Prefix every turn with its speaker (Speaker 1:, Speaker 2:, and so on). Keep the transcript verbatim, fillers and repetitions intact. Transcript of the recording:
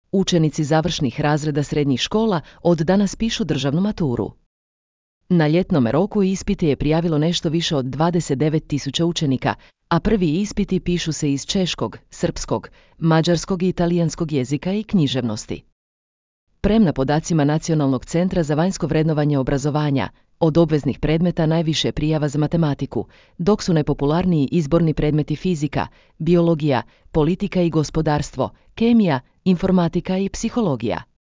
Speaker 1: Učenici završnih razreda srednjih škola od danas pišu državnu maturu. Na ljetnom roku ispite je prijavilo nešto više od dvadeset devet tisuća učenika, a prvi ispiti pišu se iz češkog, srpskog, mađarskog i italijanskog jezika i književnosti. Prema podacima Nacionalnog centra za vanjsko vrednovanje obrazovanja, od obveznih predmeta najviše prijava za matematiku, dok su najpopularniji izborni predmeti fizika, biologija, politika i gospodarstvo, kemija, informatika i psihologija.